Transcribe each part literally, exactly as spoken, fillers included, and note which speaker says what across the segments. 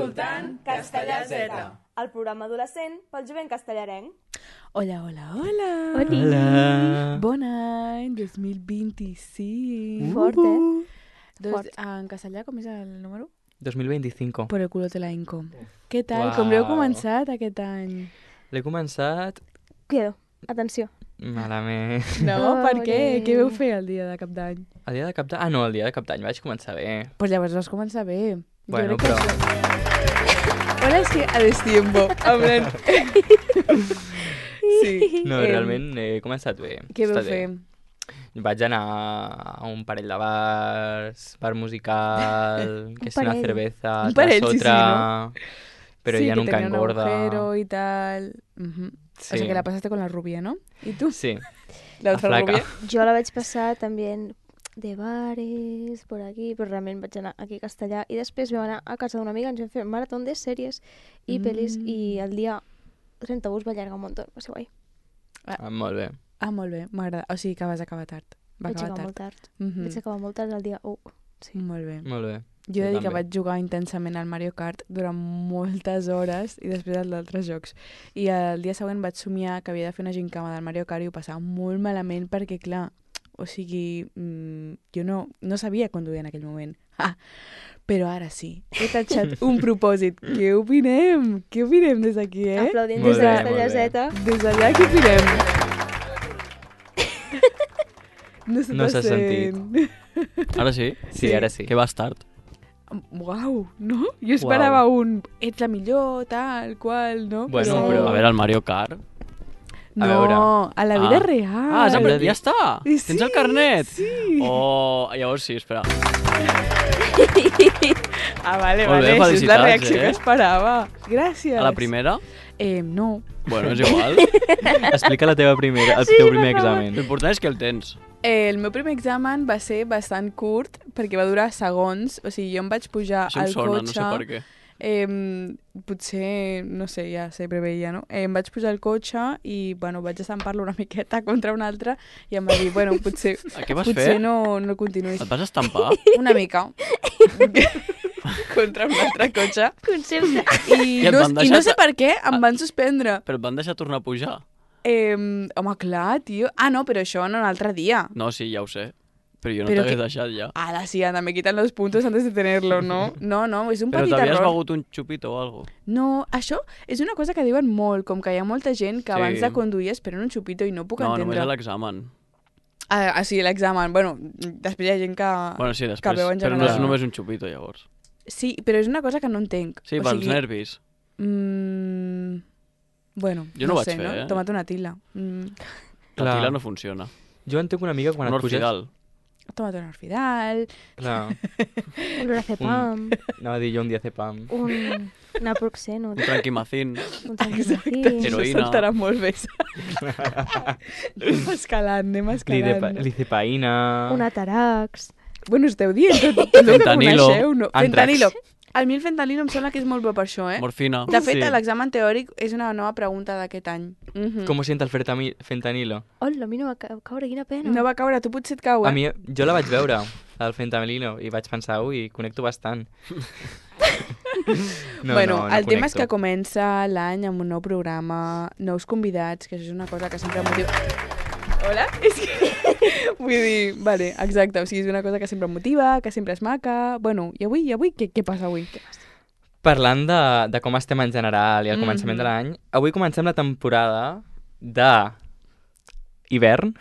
Speaker 1: escoltant Castellà Z,
Speaker 2: el programa adolescent pel jovent castellarenc.
Speaker 3: Hola, hola, hola.
Speaker 2: Hola.
Speaker 3: Bon any, dos mil vint-i-cinc.
Speaker 2: Fort, eh?
Speaker 3: Dos,
Speaker 2: Fort.
Speaker 3: en castellà com és el número?
Speaker 4: dos mil vint-i-cinc.
Speaker 3: Por el culo te la hinco. Què tal?
Speaker 4: Uau.
Speaker 3: Com l'heu començat aquest any?
Speaker 4: L'he començat
Speaker 2: Cuidado, atenció.
Speaker 4: malament.
Speaker 3: No,
Speaker 2: Oh,
Speaker 3: per què?
Speaker 2: bé.
Speaker 3: Què veu fer el dia de cap d'any?
Speaker 4: El dia de cap d'any... Ah, no, el dia de cap d'any vaig començar bé.
Speaker 3: Pues llavors vas començar bé. Jo
Speaker 4: Bueno,
Speaker 3: crec que
Speaker 4: però...
Speaker 3: això- Ahora sí, a destiempo. En plan... sí.
Speaker 4: No,
Speaker 3: em,
Speaker 4: realment he començat bé.
Speaker 3: Què veu
Speaker 4: Està
Speaker 3: fer?
Speaker 4: bé. Vaig anar a un parell de bars, bar musical, que es una
Speaker 2: parell.
Speaker 4: cerveza,
Speaker 3: Un parell,
Speaker 4: tras
Speaker 3: sí, sí,
Speaker 4: otra, pero
Speaker 3: sí,
Speaker 4: ella
Speaker 3: que
Speaker 4: nunca
Speaker 3: tenía un
Speaker 4: engorda.
Speaker 3: agujero y tal. Ujú.
Speaker 4: Sí.
Speaker 3: O sea que la pasaste con la rubia, ¿no? ¿Y tú?
Speaker 4: Sí,
Speaker 3: La
Speaker 4: la
Speaker 3: otra
Speaker 4: flaca.
Speaker 3: rubia.
Speaker 2: Jo la vaig passar també de bares, por aquí, però realment vaig anar aquí a Castellà i després vam anar a casa d'una amiga, ens vam fer maratón de sèries i
Speaker 3: Mm.
Speaker 2: pel·lis i el dia trenta u es va allargar un munt, va ser guai.
Speaker 4: Ah, molt bé.
Speaker 3: Ah, molt bé, m'agrada. O sigui que vas acabar tard. Va
Speaker 2: Vaig
Speaker 3: acabar
Speaker 2: acabar molt
Speaker 3: tard.
Speaker 2: tard.
Speaker 3: Mhm.
Speaker 2: Vaig acabar molt tard el dia u. Sí.
Speaker 3: Molt bé.
Speaker 4: Molt bé.
Speaker 3: Jo he de
Speaker 4: Jo
Speaker 3: dir que
Speaker 4: també.
Speaker 3: vaig jugar intensament al Mario Kart durant moltes hores i després als altres jocs. I el dia següent vaig somiar que havia de fer una gincama del Mario Kart i ho passava molt malament perquè, clar, o sigui, mmm, jo no, no sabia conduir en aquell moment. Ah, però ara sí. He tatxat un propòsit. Què opinem? Què opinem des d'aquí, eh?
Speaker 2: Aplaudint
Speaker 4: Molt
Speaker 2: des de
Speaker 4: bé,
Speaker 2: Castellà
Speaker 4: molt bé.
Speaker 2: Z.
Speaker 3: Des d'allà què opinem? No se
Speaker 4: No
Speaker 3: t'ha
Speaker 4: s'ha sentit.
Speaker 3: sent.
Speaker 5: Ara sí?
Speaker 4: Sí, ara sí.
Speaker 5: Que vas tard.
Speaker 3: Uau, no? Jo esperava un ets la millor, tal, qual, no?
Speaker 4: Bueno,
Speaker 2: Sí.
Speaker 4: però...
Speaker 5: A veure, el Mario Kart.
Speaker 3: No,
Speaker 4: a veure.
Speaker 3: a la vida
Speaker 5: Ah.
Speaker 3: real.
Speaker 5: Ah, has
Speaker 4: he de
Speaker 5: après...
Speaker 4: dir-
Speaker 5: ja està!
Speaker 3: I
Speaker 5: Tens el carnet?
Speaker 3: Sí.
Speaker 5: Oh, llavors sí, espera.
Speaker 3: Ah, vale,
Speaker 5: Molt
Speaker 3: vale,
Speaker 5: bé,
Speaker 3: això és la
Speaker 5: felicitats,
Speaker 3: reacció
Speaker 5: eh?
Speaker 3: que esperava. Gràcies.
Speaker 5: A la primera?
Speaker 3: Eh, no.
Speaker 5: Bueno, és igual.
Speaker 4: Explica la teva primera, el
Speaker 2: Sí,
Speaker 4: teu
Speaker 2: per
Speaker 4: primer
Speaker 2: favor.
Speaker 4: examen.
Speaker 5: L'important és que el tens.
Speaker 3: Eh, el meu primer examen va ser bastant curt perquè va durar segons. O sigui, jo em vaig pujar
Speaker 5: Això em
Speaker 3: al
Speaker 5: sona,
Speaker 3: cotxe...
Speaker 5: no sé per què.
Speaker 3: Eh, potser, no sé, ja sempre veia, no? Eh, em vaig pujar al cotxe i, bueno, vaig estampar-lo una miqueta contra un altre i em va dir, bueno, potser,
Speaker 5: Què vas
Speaker 3: potser
Speaker 5: fer?
Speaker 3: no, no continuïs.
Speaker 5: Et vas estampar?
Speaker 3: Una mica. contra un altre cotxe.
Speaker 2: Concepte.
Speaker 3: I,
Speaker 5: I et
Speaker 3: no,
Speaker 5: van
Speaker 3: i
Speaker 5: deixar
Speaker 3: no sé
Speaker 5: ta-
Speaker 3: per què em van suspendre.
Speaker 5: Però et van deixar tornar a pujar?
Speaker 3: Eh, home, clar, tio. Ah, no, però això en un altre dia.
Speaker 5: No, sí, ja ho sé. Però jo no
Speaker 3: Però
Speaker 5: t'hagués
Speaker 3: que-
Speaker 5: deixat ja.
Speaker 3: Ara sí, anda, me quitan los puntos antes de tenerlo, no? No, no, és un
Speaker 5: Però
Speaker 3: petit
Speaker 5: t'havies
Speaker 3: error.
Speaker 5: begut un xupito o alguna cosa?
Speaker 3: No, això és una cosa que diuen molt, com que hi ha molta gent que
Speaker 5: Sí.
Speaker 3: abans de conduir esperen un xupito i no puc
Speaker 5: No, només
Speaker 3: entendre.
Speaker 5: a l'examen.
Speaker 3: Ah, ah, sí, l'examen. Bueno, després hi ha gent que...
Speaker 5: Bueno, sí,
Speaker 3: que
Speaker 5: després.
Speaker 3: veu en
Speaker 5: Però no és
Speaker 3: general.
Speaker 5: només un xupito, llavors.
Speaker 3: Sí, però és una cosa que no entenc.
Speaker 5: Sí,
Speaker 3: O
Speaker 5: pels
Speaker 3: sigui,
Speaker 5: nervis.
Speaker 3: Mm, bueno,
Speaker 5: Jo no
Speaker 3: no
Speaker 5: ho vaig
Speaker 3: sé,
Speaker 5: fer,
Speaker 3: no?
Speaker 5: eh?
Speaker 3: Toma't una tila. Mm,
Speaker 5: La
Speaker 4: Clar.
Speaker 5: tila no funciona.
Speaker 4: Jo en tinc una amiga quan
Speaker 5: Un
Speaker 4: et puges...
Speaker 5: orfidal.
Speaker 3: toma't un orfidal.
Speaker 4: Clar,
Speaker 2: Un lorazepam,
Speaker 4: anava a dir jo un diazepam.
Speaker 2: un naproxeno,
Speaker 5: Un tranquimacín.
Speaker 2: un
Speaker 3: Exacte,
Speaker 2: tranquil·lacín.
Speaker 3: això
Speaker 5: Heroïna.
Speaker 3: saltarà molt bé. anem escalant, anem
Speaker 4: Lidepa-
Speaker 3: escalant.
Speaker 4: Licepaïna...
Speaker 2: Un atarax.
Speaker 3: Bueno, esteu dient tot, tot el que
Speaker 5: Fentanilo.
Speaker 3: coneixeu, no?
Speaker 4: Àntrax.
Speaker 3: Fentanilo. A mi el fentanilo em sembla que és molt bo per això, eh?
Speaker 5: Morfina.
Speaker 3: De fet,
Speaker 4: Sí.
Speaker 3: l'examen teòric és una nova pregunta d'aquest any. Mhm.
Speaker 4: Com ho sent el fertami- fentanilo?
Speaker 2: Hola, a mi no va ca- caure, quina pena.
Speaker 3: No va caure, tu potser et cau, eh?
Speaker 4: A mi, jo la vaig veure, el fentanilo, i vaig pensar, ui, connecto bastant. No,
Speaker 3: bueno,
Speaker 4: no, no
Speaker 3: el tema és
Speaker 4: connecto.
Speaker 3: que comença l'any amb un nou programa, nous convidats, que això és una cosa que sempre motiva... Hola? És que... Vull dir, vale, exacte, o sigui, és una cosa que sempre motiva, que sempre és maca... Bueno, i avui, i avui, què, què passa avui? Què passa?
Speaker 4: Parlant de, de com estem en general i el començament
Speaker 3: Mhm.
Speaker 4: de l'any, avui comencem la temporada de hivern,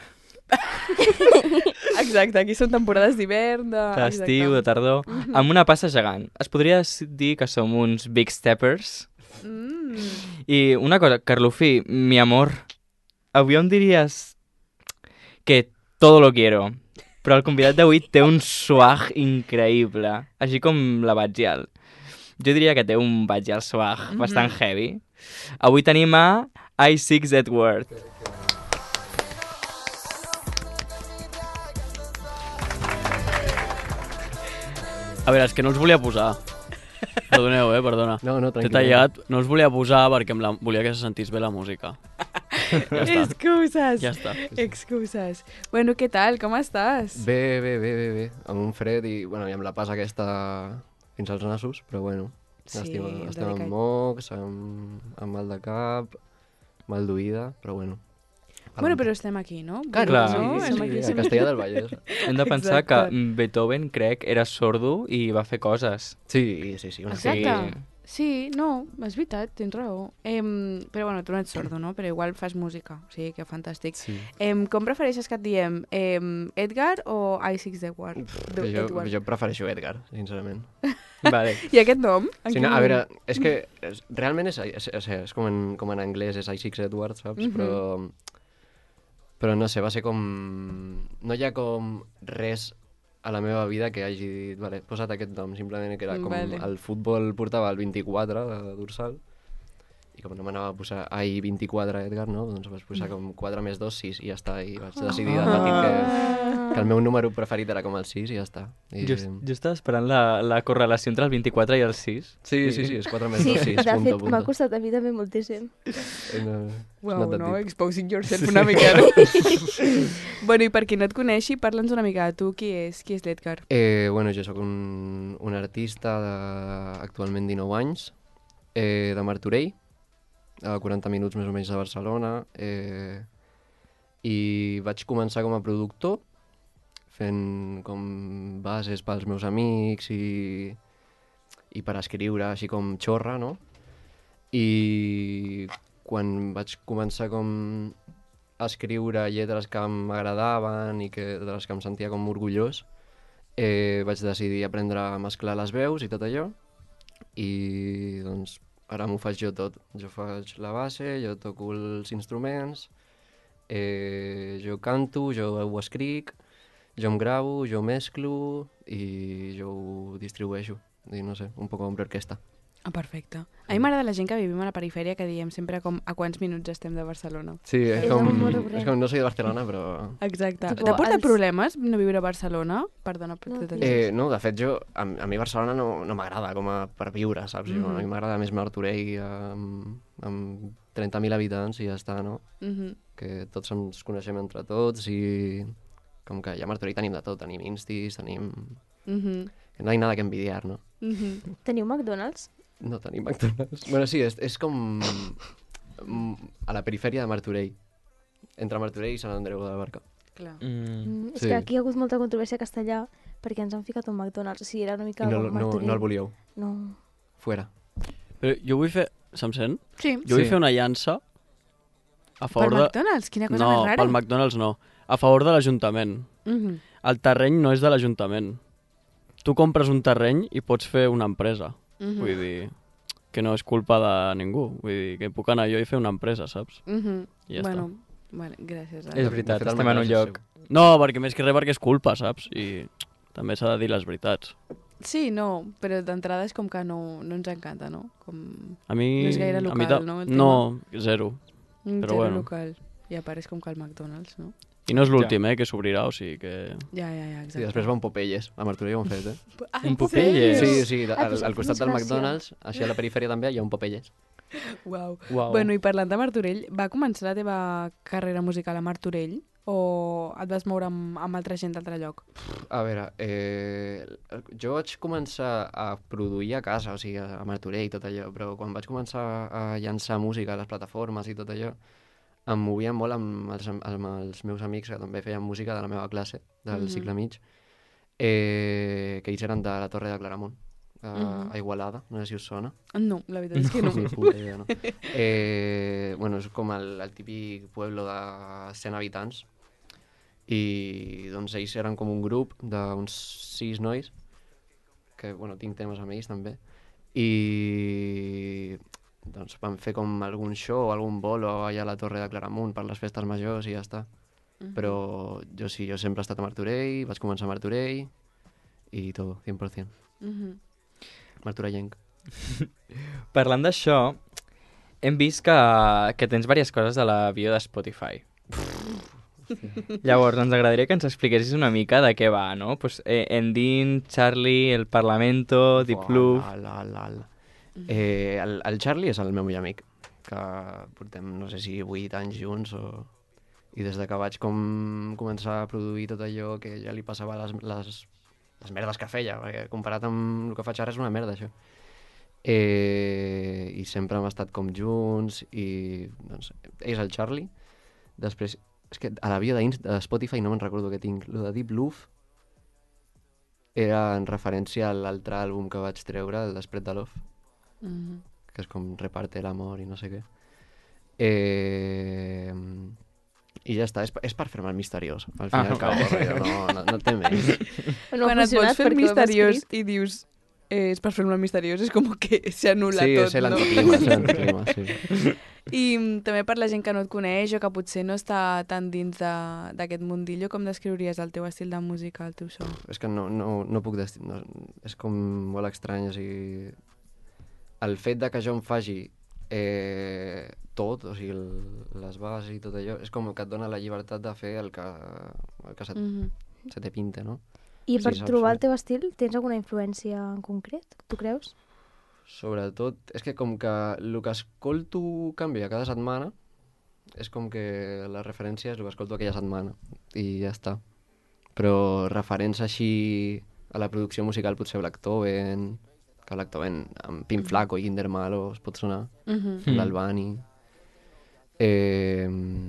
Speaker 3: Exacte, aquí són temporades d'hivern, de...
Speaker 4: d'estiu, de
Speaker 3: exacte.
Speaker 4: tardor, amb una passa gegant. Es podria dir que som uns big steppers.
Speaker 3: Mm.
Speaker 4: I una cosa, Carlofí, mi amor, avui em diries que todo lo quiero, però el convidat d'avui té un swag increïble, així com la Batgial. Jo diria que té un Batgial swag
Speaker 3: Mhm.
Speaker 4: bastant heavy. Avui tenim a I Six That Word.
Speaker 5: A veure, és que no els volia posar. Perdoneu, eh, perdona.
Speaker 1: No, no,
Speaker 5: T'he
Speaker 1: tranquil.
Speaker 5: tallat, no els volia posar perquè em la... volia que se sentís bé la música. Ja està.
Speaker 3: Excuses.
Speaker 5: Ja està.
Speaker 3: Excuses. Bueno, què tal? Com estàs?
Speaker 1: Bé, bé, bé, bé, bé. Amb un fred i, bueno, i amb la pas aquesta fins als nassos, però bueno.
Speaker 3: Sí,
Speaker 6: estem,
Speaker 3: el
Speaker 6: estem
Speaker 3: dedicat.
Speaker 6: amb mocs, amb, amb mal de cap, mal d'oïda, però bueno.
Speaker 3: Bueno, però estem aquí, no?
Speaker 6: Clar,
Speaker 4: Clar.
Speaker 3: no?
Speaker 6: sí,
Speaker 3: Som
Speaker 6: sí,
Speaker 3: aquí,
Speaker 6: sí,
Speaker 3: som
Speaker 6: a Castellà del Vallès.
Speaker 4: Hem de pensar
Speaker 3: Exacte.
Speaker 4: que Beethoven, crec, era sordo i va fer coses.
Speaker 6: Sí, sí, sí. Una
Speaker 3: Exacte. Sí, no, és veritat, tens raó. Em, però bueno, tu no ets sordo, no? Però igual fas música, o sigui que fantàstic.
Speaker 6: Sí.
Speaker 3: Em, com prefereixes que et diem? Em, Edgar o I six Edward?
Speaker 6: Jo, jo prefereixo Edgar, sincerament.
Speaker 4: Vale.
Speaker 3: I aquest nom? En
Speaker 6: Sí,
Speaker 3: quin
Speaker 6: no, a veure,
Speaker 3: moment?
Speaker 6: és que és, realment és, és, és, és com, en, com en anglès, és I six Edward, saps?
Speaker 3: Mhm.
Speaker 6: Però, però no sé, va ser com... No hi ha com res a la meva vida que hagi dit, vale, he posat aquest nom, simplement que era com
Speaker 3: Vale.
Speaker 6: el futbol portava el vint-i-quatre de dorsal, i com no m'anava a posar ai vint-i-quatre Edgar, no? Doncs vaig posar com quatre més dos, sis, i ja està, i vaig decidir de petit que, que el meu número preferit era com el sis, i ja està. I...
Speaker 4: Jo, jo estava esperant la, la correlació entre el vint-i-quatre i el sis.
Speaker 6: Sí, sí, sí, és quatre més
Speaker 2: Sí,
Speaker 6: dos, sis,
Speaker 2: de
Speaker 6: punto,
Speaker 2: fet, m'ha
Speaker 6: punto.
Speaker 2: costat a mi també moltíssim.
Speaker 6: Eh, no,
Speaker 3: Wow,
Speaker 6: not that
Speaker 3: no?
Speaker 6: deep.
Speaker 3: Exposing yourself una mica, no? Bueno, i per qui no et coneixi, parla'ns una mica de tu. Qui és? Qui és l'Edgar?
Speaker 6: Eh, bueno, jo sóc un, un artista de actualment dinou anys, eh, de Martorell, a quaranta minuts més o menys de Barcelona, eh, i vaig començar com a productor, fent com bases pels meus amics i, i per escriure així com xorra, no? I quan vaig començar com a escriure lletres que m'agradaven i que, de les que em sentia com orgullós, eh, vaig decidir aprendre a mesclar les veus i tot allò, i doncs ara m'ho faig jo tot. Jo faig la base, jo toco els instruments, eh, jo canto, jo ho escric, jo em gravo, jo mesclo i jo ho distribueixo. I no sé, un poc com orquesta.
Speaker 3: Ah, perfecte. A mi m'agrada la gent que vivim a la perifèria que diem sempre com a quants minuts estem de Barcelona.
Speaker 6: Sí, és
Speaker 2: És
Speaker 6: com,
Speaker 2: molt avorrent.
Speaker 6: és com no soy de Barcelona, però...
Speaker 3: Exacte.
Speaker 2: Tipo,
Speaker 3: T'ha portat
Speaker 2: els-
Speaker 3: problemes no viure a Barcelona? Perdona, però
Speaker 2: No,
Speaker 3: no,
Speaker 6: Eh, no, de fet, jo, a, a mi Barcelona no, no m'agrada com a per viure, saps? Jo,
Speaker 3: Mhm.
Speaker 6: a mi m'agrada més Martorell amb, amb trenta mil habitants i ja està, no?
Speaker 3: Mhm.
Speaker 6: Que tots ens coneixem entre tots i com que ja a Martorell tenim de tot, tenim instis, tenim...
Speaker 3: Mhm.
Speaker 6: Que no hi ha nada que envidiar, no?
Speaker 3: Mhm.
Speaker 2: Teniu McDonald's?
Speaker 6: No tenim McDonald's. Bueno, sí, és, és com mm, a la perifèria de Martorell, entre Martorell i Sant Andreu de la Barca.
Speaker 3: Clar.
Speaker 4: Mm.
Speaker 2: Mm, és
Speaker 6: Sí.
Speaker 2: que aquí hi ha hagut molta controvèrsia a Castellà perquè ens han ficat un McDonald's. O sigui, era una mica
Speaker 6: I no,
Speaker 2: com
Speaker 6: no,
Speaker 2: Martorell.
Speaker 6: no el volíeu.
Speaker 2: No.
Speaker 6: Fuera.
Speaker 5: Però jo vull fer... Se'm sent?
Speaker 3: Sí.
Speaker 5: Jo vull
Speaker 4: Sí.
Speaker 5: fer una llança a
Speaker 3: Per
Speaker 5: favor de...
Speaker 3: McDonald's? Quina cosa
Speaker 5: No,
Speaker 3: més rara.
Speaker 5: pel McDonald's no. A favor de l'Ajuntament.
Speaker 3: Mhm.
Speaker 5: El terreny no és de l'Ajuntament. Tu compres un terreny i pots fer una empresa.
Speaker 3: Mhm.
Speaker 5: Vull dir, que no és culpa de ningú. Vull dir, que puc anar jo i fer una empresa, saps?
Speaker 3: Mhm.
Speaker 5: I ja
Speaker 3: bueno, vale, gràcies.
Speaker 4: És
Speaker 3: Ara.
Speaker 4: veritat,
Speaker 6: De fet, el
Speaker 4: estem en un
Speaker 6: McDonald's és
Speaker 4: lloc.
Speaker 6: seu.
Speaker 5: No, perquè més que res perquè és culpa, saps? I també s'ha de dir les veritats.
Speaker 3: Sí, no, però d'entrada és com que no, no ens encanta, no? Com
Speaker 5: A mi...
Speaker 3: No és gaire
Speaker 5: a mi
Speaker 3: local,
Speaker 5: ta-
Speaker 3: no, el
Speaker 5: No, zero.
Speaker 3: un
Speaker 5: Però
Speaker 3: zero
Speaker 5: bueno.
Speaker 3: local. I a part és com que el McDonald's, no?
Speaker 5: I no és l'últim, eh, que s'obrirà, o sigui que...
Speaker 3: Ja, ja, ja,
Speaker 6: I
Speaker 3: exacte.
Speaker 6: després va un Popeyes. A Martorell ho han fet, eh?
Speaker 3: Ah,
Speaker 4: Un Popeyes.
Speaker 6: Sí, sí,
Speaker 2: Ah,
Speaker 6: al,
Speaker 2: pues
Speaker 6: al
Speaker 2: em
Speaker 6: costat
Speaker 2: fa
Speaker 6: del
Speaker 2: més gràcia.
Speaker 6: McDonald's, així a la perifèria també, hi ha un Popeyes.
Speaker 3: Uau.
Speaker 4: Uau.
Speaker 3: Bueno, i parlant de Martorell, va començar la teva carrera musical a Martorell o et vas moure amb, amb altra gent d'altre lloc?
Speaker 6: A veure, eh, jo vaig començar a produir a casa, o sigui, a Martorell i tot allò, però quan vaig començar a llançar música a les plataformes i tot allò, em movia molt amb els, amb els meus amics que també feien música de la meva classe, del
Speaker 3: Mhm.
Speaker 6: cicle mig, eh, que ells eren de la Torre de Claramunt, a,
Speaker 3: Mhm.
Speaker 6: a Igualada, no sé si us sona.
Speaker 3: No, la veritat és que no.
Speaker 6: Ni puta idea, no? Eh, bueno, és com el, el típic pueblo de cent habitants, i doncs ells eren com un grup d'uns sis nois, que bueno, tinc temes amb ells també, i doncs vam fer com algun show, algun bolo allà a la Torre de Claramunt per les festes majors i ja està.
Speaker 3: Mhm.
Speaker 6: Però jo sí, jo sempre he estat a Martorell, vaig començar a Martorell i tot, cent per cent.
Speaker 3: Mhm.
Speaker 6: Martorellenc.
Speaker 4: Parlant d'això, hem vist que, que tens diverses coses a la bio de Spotify. Llavors, ens agradaria que ens expliquessis una mica de què va, no? Pues, eh, Endin, Charlie, El Parlamento, Deep Blue...
Speaker 6: La, la, la, la. Eh, el, el Charlie és el meu millor amic, que portem, no sé si vuit anys junts o... I des de que vaig com començar a produir tot allò que ja li passava les, les, les merdes que feia, perquè comparat amb el que faig ara és una merda, això. eh, i sempre hem estat com junts, i doncs, ell és el Charlie. Després, és que a la bio de, Inst- de Spotify no me'n recordo què tinc. Lo de Deep Love era en referència a l'altre àlbum que vaig treure, el Spread the Love,
Speaker 3: Mhm.
Speaker 6: que és com reparte l'amor i no sé què. Eh, I ja està, és, és per fer-me el misteriós. Al fin i
Speaker 4: Ah,
Speaker 6: al cabo,
Speaker 4: vale.
Speaker 6: rotllo, no, no, no té més.
Speaker 2: No
Speaker 3: Quan
Speaker 2: ha
Speaker 3: et vols
Speaker 2: funcionat
Speaker 3: fer el
Speaker 2: perquè ho hem
Speaker 3: misteriós
Speaker 2: escrit.
Speaker 3: i dius eh, és per fer-me el misteriós, és com que s'anul·la
Speaker 6: Sí,
Speaker 3: tot,
Speaker 6: és
Speaker 3: no?
Speaker 6: l'anticlima, és l'anticlima, sí.
Speaker 3: I mm, també per la gent que no et coneix o que potser no està tan dins de- d'aquest mundillo, com descriuries el teu estil de música, el teu so?
Speaker 6: És que no, no, no puc desti... No, és com molt estrany, o sigui... El fet de que jo em faci eh, tot, o sigui, el, les bases i tot allò, és com que et dona la llibertat de fer el que, el que se,
Speaker 3: Mhm.
Speaker 6: se te pinte, no?
Speaker 2: I
Speaker 6: Sí,
Speaker 2: per
Speaker 6: saps,
Speaker 2: trobar
Speaker 6: sí.
Speaker 2: el teu estil, tens alguna influència en concret, tu creus?
Speaker 6: Sobretot, és que com que el que escolto canvia cada setmana, és com que la referència és el que escolto aquella setmana, i ja està. Però referents així a la producció musical, potser Blacktoven, que Blacktoven amb Pin Flaco i Kinder Malo es pot sonar,
Speaker 3: Mhm.
Speaker 6: amb l'Albani. Eh,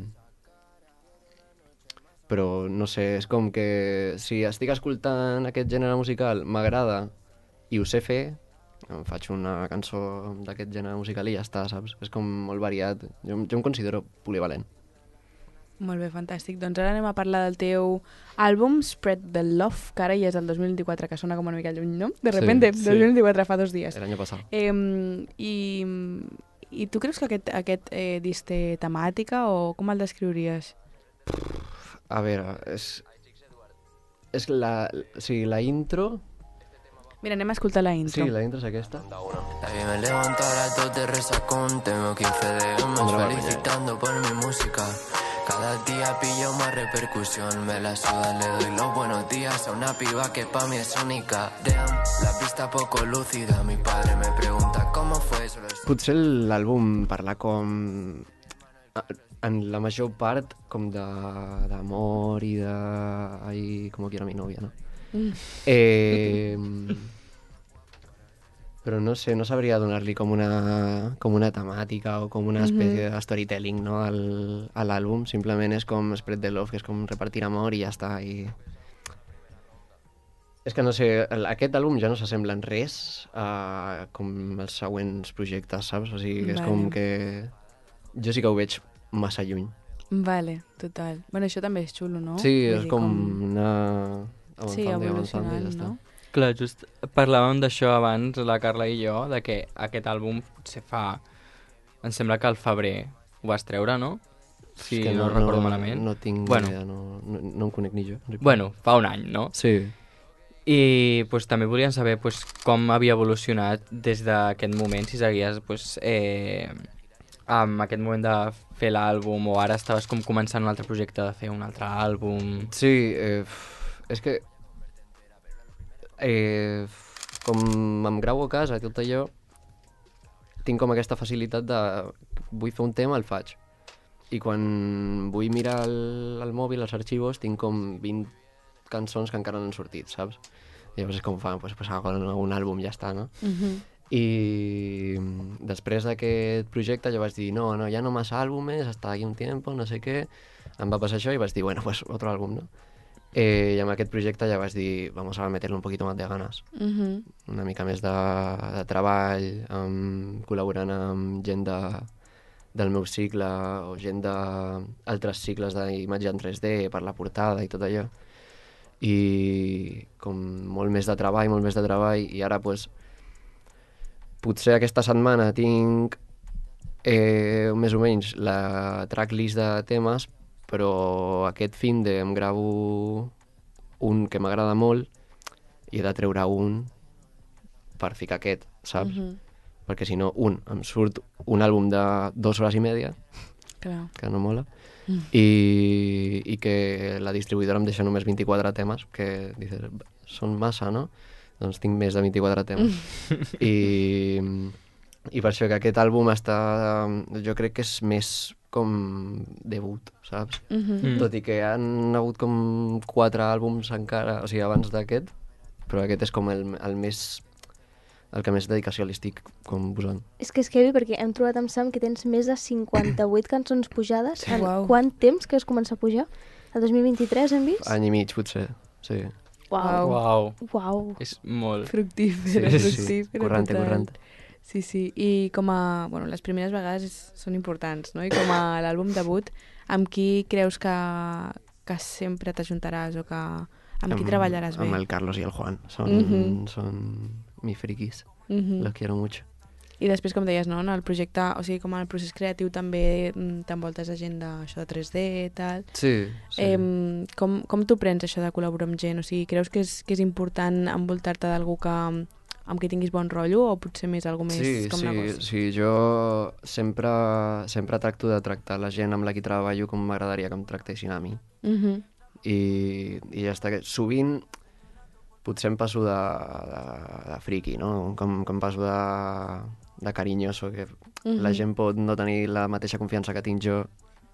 Speaker 6: però no sé, és com que si estic escoltant aquest gènere musical, m'agrada i ho sé fer, em faig una cançó d'aquest gènere musical i ja està, saps? És com molt variat. Jo, jo em considero polivalent.
Speaker 3: Molt bé, fantàstic. Doncs ara anem a parlar del teu àlbum Spread the Love, que ara ja és el dos mil vint-i-quatre, que sona com una mica lluny, no? De
Speaker 6: Sí,
Speaker 3: repente,
Speaker 6: sí.
Speaker 3: dos mil vint-i-quatre, fa dos dies.
Speaker 6: L'any passat.
Speaker 3: Eh, i, I tu creus que aquest, aquest eh, disc té temàtica o com el descriuries?
Speaker 6: A veure, és... És la... O sigui, la intro...
Speaker 3: Mira, anem a escoltar la intro.
Speaker 6: Sí, la intro és aquesta.
Speaker 7: Ahí me levanto a las dos de resacón. Tengo quince de
Speaker 6: Hombre,
Speaker 7: más
Speaker 6: va,
Speaker 7: felicitando por mi música. Cada día pillo más repercusión. Me la suda, le doy los buenos días a una piba que pa' mí es única. Damn, la pista poco lúcida. Mi padre me pregunta cómo fue. Solo es...
Speaker 6: Potser l'àlbum parla com... En la major part com de- d'amor i de... Ai, com quiero a mi novia, no?
Speaker 3: Mm.
Speaker 6: Eh, però no sé, no sabria donar-li com una, com una temàtica o com una espècie de storytelling, no, al, a l'àlbum. Simplement és com Spread the Love, que és com repartir amor i ja està. I... És que no sé, el- aquest àlbum ja no s'assembla en res a com els següents projectes, saps? O sigui, és
Speaker 3: Vale.
Speaker 6: com que... Jo sí que ho veig massa lluny.
Speaker 3: Vale, total. Bueno, això també és xulo, no?
Speaker 6: Sí,
Speaker 3: Vull
Speaker 6: és
Speaker 3: dir,
Speaker 6: com anar
Speaker 3: Sí,
Speaker 6: avançant i avançant i ja
Speaker 3: evolucionant,
Speaker 6: està.
Speaker 3: no?
Speaker 4: Clar, just parlàvem d'això abans, la Carla i jo, de que aquest àlbum potser fa... Em sembla que al febrer ho vas treure, no? Si
Speaker 6: És que
Speaker 4: no, recordo malament.
Speaker 6: No tinc
Speaker 4: Bueno.
Speaker 6: idea, no, no, no em conec ni jo.
Speaker 4: Bueno, fa un any, no?
Speaker 6: Sí.
Speaker 4: I pues, també volíem saber pues, com havia evolucionat des d'aquest moment, si seguies pues, eh, amb aquest moment de fer l'àlbum o ara estaves com començant un altre projecte de fer un altre àlbum.
Speaker 6: Sí, eh, f- és que eh, com em gravo a casa i tot allò, tinc com aquesta facilitat de vull fer un tema, el faig. I quan vull mirar el, el mòbil, els arxivos, tinc com vint cançons que encara no han sortit, saps? I llavors és com fa, pues, pues hago un àlbum, ja està, no?
Speaker 3: Uh -huh.
Speaker 6: I després d'aquest projecte jo vaig dir, no, no, ja no más álbumes, hasta aquí un tiempo, no sé què. Em va passar això i vaig dir, bueno, pues otro álbum, no? Eh, I amb aquest projecte ja vaig dir, vamos a meterle un poquito más de ganas.
Speaker 3: Uh -huh.
Speaker 6: Una mica més de, de treball, amb, col·laborant amb gent de, del meu cicle o gent d'altres cicles d'imatge en tres D per la portada i tot allò. I com molt més de treball, molt més de treball, i ara pues, potser aquesta setmana tinc eh, més o menys la tracklist de temes, però aquest finde em gravo un que m'agrada molt i he de treure un per ficar aquest, saps?
Speaker 3: Uh -huh.
Speaker 6: Perquè si no, un, em surt un àlbum de dues hores i media,
Speaker 3: Clar.
Speaker 6: que no mola,
Speaker 3: Mm.
Speaker 6: i, i que la distribuïdora em deixa només vint-i-quatre temes, que dices, són massa, no? Doncs tinc més de vint-i-quatre temes. I, I per això que aquest àlbum està... Jo crec que és més com debut, saps?
Speaker 3: Uh -huh.
Speaker 4: Mm.
Speaker 6: Tot i que han hagut com quatre àlbums encara, o sigui, abans d'aquest, però aquest és com el, el més el que més dedicació li estic com posant.
Speaker 2: És que és heavy perquè hem trobat amb Sam que tens més de cinquanta-vuit cançons pujades.
Speaker 3: Sí.
Speaker 2: En
Speaker 3: Uau.
Speaker 2: quant temps que has començat a pujar? El dos mil vint-i-tres hem vist?
Speaker 6: Any i mig, potser, sí.
Speaker 2: Uau.
Speaker 4: Uau.
Speaker 2: Uau.
Speaker 4: És molt.
Speaker 3: Fructífera,
Speaker 6: Sí, sí,
Speaker 3: fructífera.
Speaker 6: corrente,
Speaker 3: total.
Speaker 6: corrente.
Speaker 3: Sí, sí. I com a... Bueno, les primeres vegades és, són importants, no? I com a l'àlbum debut, amb qui creus que, que sempre t'ajuntaràs o que... amb qui treballaràs bé?
Speaker 6: Amb el Carlos i el Juan. Són,
Speaker 3: Mhm.
Speaker 6: són mi friquis.
Speaker 3: Mhm.
Speaker 6: Los quiero mucho.
Speaker 3: I després, com deies, no? En el projecte, o sigui, com el procés creatiu també mm, t'envoltes de gent d'això de tres D i tal.
Speaker 6: Sí, sí.
Speaker 3: Eh, com, com tu prens això de col·laborar amb gent? O sigui, creus que és, que és important envoltar-te d'algú que, amb qui tinguis bon rotllo o potser més algú més
Speaker 6: sí,
Speaker 3: com
Speaker 6: sí,
Speaker 3: negoci?
Speaker 6: sí, jo sempre, sempre tracto de tractar la gent amb la qui treballo com m'agradaria que em tractessin a mi.
Speaker 3: Mhm.
Speaker 6: I, i ja està. Sovint potser em passo de, de, de friqui, no? Com, com passo de, de carinyoso, que
Speaker 3: Mhm.
Speaker 6: la gent pot no tenir la mateixa confiança que tinc jo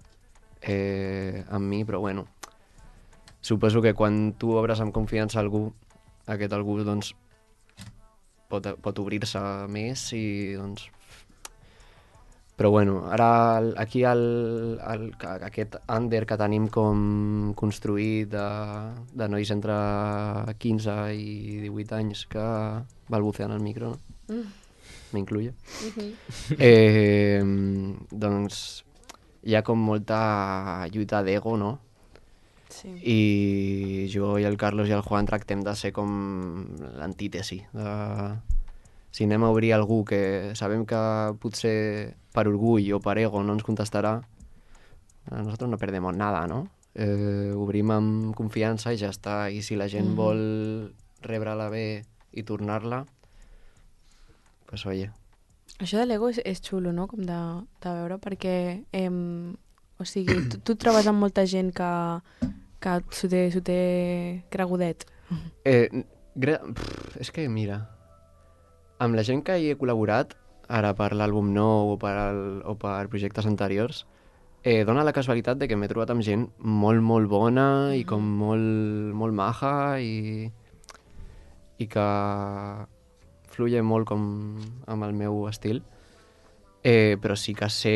Speaker 6: eh, amb mi, però bueno, suposo que quan tu obres amb confiança a algú, aquest algú doncs pot, pot obrir-se més i doncs... Però bueno, ara el- aquí el, el, aquest under que tenim com construït de, de nois entre quinze i divuit anys que balbucean al micro, no?
Speaker 3: Mm.
Speaker 6: M'incluye.
Speaker 3: Mhm.
Speaker 6: Eh, doncs hi ha com molta lluita d'ego, no?
Speaker 3: Sí.
Speaker 6: I jo i el Carlos i el Juan tractem de ser com l'antítesi. De... Si anem a obrir algú que sabem que potser per orgull o per ego no ens contestarà, a nosaltres no perdemos nada, no? Eh, obrim amb confiança i ja està. I si la gent
Speaker 3: Mhm.
Speaker 6: vol rebre-la bé i tornar-la, pues oye.
Speaker 3: Això de l'ego és, és xulo, no?, com de, de veure, perquè, eh, o sigui, tu, tu et trobes amb molta gent que, que s'ho té, s'ho té cregudet.
Speaker 6: Eh, gra... Pff, és que, mira, amb la gent que hi he col·laborat, ara per l'àlbum nou o per, el, o per projectes anteriors, eh, dona la casualitat de que m'he trobat amb gent molt, molt bona i com molt, molt maja i, i que fluye molt com amb el meu estil, eh, però sí que sé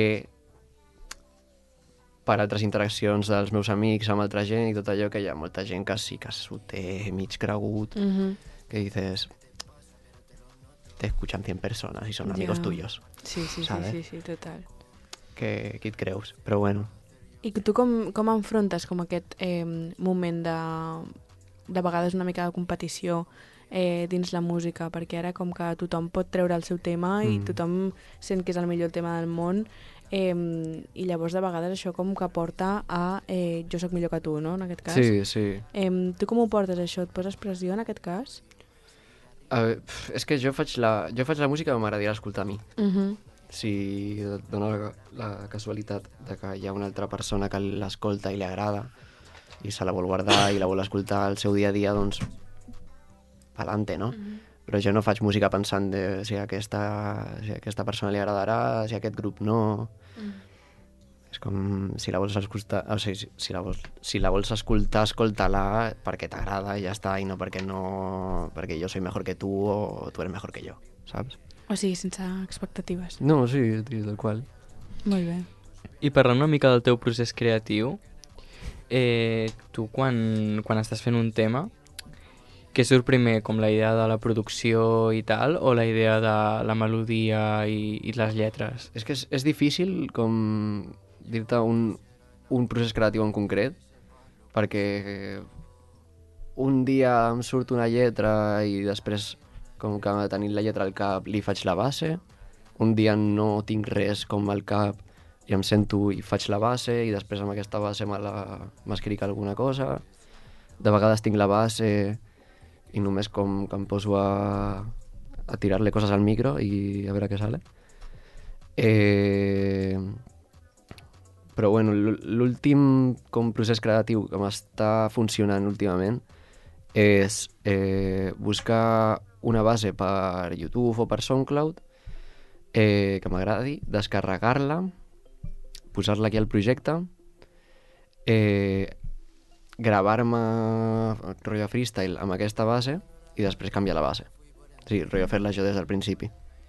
Speaker 6: per altres interaccions dels meus amics amb altra gent i tot allò que hi ha molta gent que sí que s'ho té mig cregut,
Speaker 3: Mm -hmm.
Speaker 6: que dices, te escuchan cien personas y son
Speaker 3: Ja.
Speaker 6: amigos tuyos,
Speaker 3: Sí, sí, sí,
Speaker 6: ¿sabes?
Speaker 3: sí, sí, total.
Speaker 6: que qui et creus, però bueno.
Speaker 3: I tu com, com enfrontes com aquest eh, moment de, de vegades una mica de competició eh, dins la música, perquè ara com que tothom pot treure el seu tema mm. i
Speaker 6: Mm.
Speaker 3: tothom sent que és el millor tema del món, eh, i llavors de vegades això com que porta a eh, jo sóc millor que tu, no?, en aquest cas.
Speaker 6: Sí, sí.
Speaker 3: Eh, tu com ho portes això? Et poses pressió en aquest cas?
Speaker 6: A veure, pf, és que jo faig la, jo faig la música que m'agradaria escoltar a mi.
Speaker 3: Uh -huh.
Speaker 6: Si et dona la, la casualitat de que hi ha una altra persona que l'escolta i li agrada i se la vol guardar i la vol escoltar al seu dia a dia, doncs pa'lante, no?
Speaker 3: Uh -huh.
Speaker 6: Però jo no faig música pensant de si a aquesta, si a aquesta persona li agradarà, si a aquest grup no.
Speaker 3: Mm.
Speaker 6: És com si la vols escoltar, o sigui, si, si, la vols, si la vols escoltar, escolta-la perquè t'agrada i ja està, i no perquè no perquè jo soy mejor que tu o tu eres mejor que jo, saps?
Speaker 3: O sigui, sense expectatives.
Speaker 6: No, sí, tal qual.
Speaker 3: Molt bé.
Speaker 4: I parlant una mica del teu procés creatiu, eh, tu quan, quan estàs fent un tema, què surt primer, com la idea de la producció i tal, o la idea de la melodia i, i les lletres?
Speaker 6: És que és, és difícil com dir-te un, un procés creatiu en concret, perquè un dia em surt una lletra i després, com que tenint la lletra al cap, li faig la base. Un dia no tinc res com al cap i em sento i faig la base i després amb aquesta base me la- m'escric alguna cosa. De vegades tinc la base i només com que em poso a, a tirar-le coses al micro i a veure què sale. Eh... Però bueno, l'ú- l'últim com procés creatiu que m'està funcionant últimament és eh, buscar una base per YouTube o per SoundCloud eh, que m'agradi, descarregar-la, posar-la aquí al projecte, eh, gravar-me rotllo freestyle amb aquesta base i després canviar la base. O sigui, rotllo fer-la jo des del principi.